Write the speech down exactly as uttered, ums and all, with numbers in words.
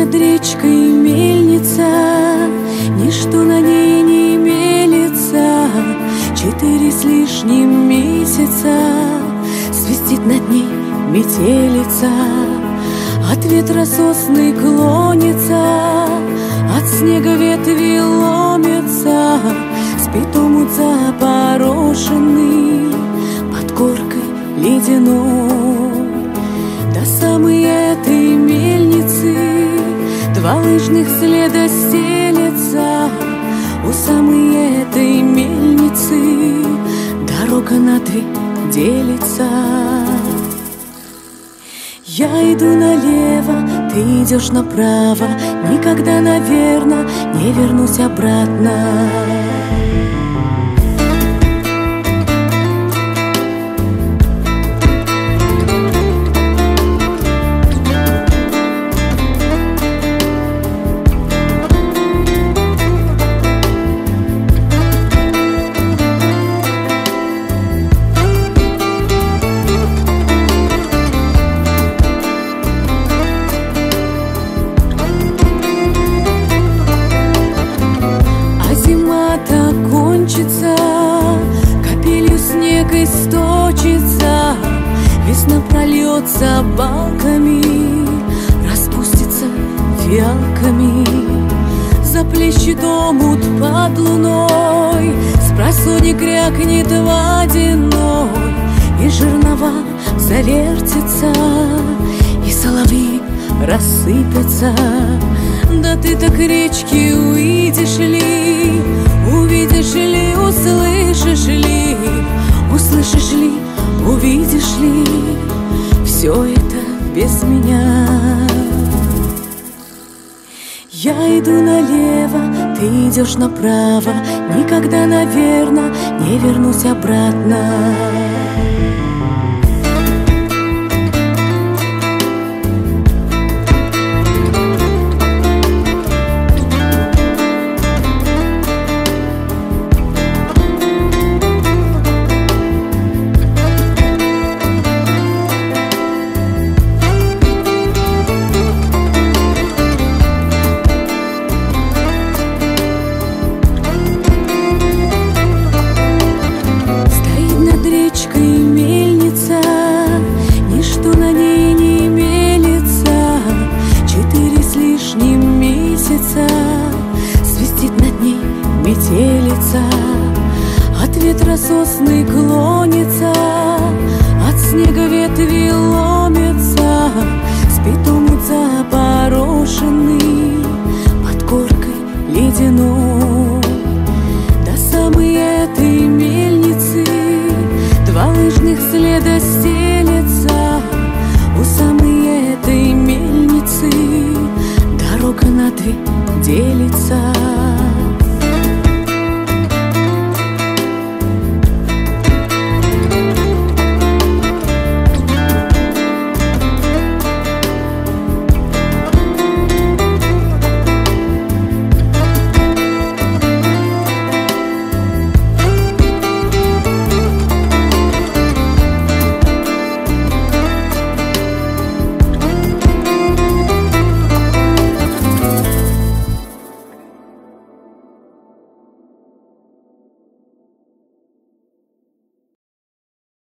над речкой мельница, ничто на ней не мелится. Четыре с лишним месяца свистит над ней метелица. От ветра сосны клонится, от снега ветви ломятся. Спит омут запорошенный под коркой ледяной. До самой этой мельницы два лыжных следа стелется. У самой этой мельницы дорога на две делится. Я иду налево, ты идешь направо. Никогда, наверно, не вернусь обратно. Капелью снег источится, весна прольется балками, распустится фиалками. Заплещет омут под луной, спросонья крякнет водяной, и жернова завертится, и соловьи рассыпятся. Да ты так речки увидишь ли, увидишь ли, услышишь ли, услышишь ли, увидишь ли, все это без меня. Я иду налево, ты идешь направо. Никогда, наверно, не вернусь обратно. Свистит над ней метелица, от ветра сосны клонится, от снега ветви ломятся. Спит омут запорошенный под коркой ледяной. До самой этой мельницы два лыжных следа стелется. У самой этой мельницы дорога на две делится.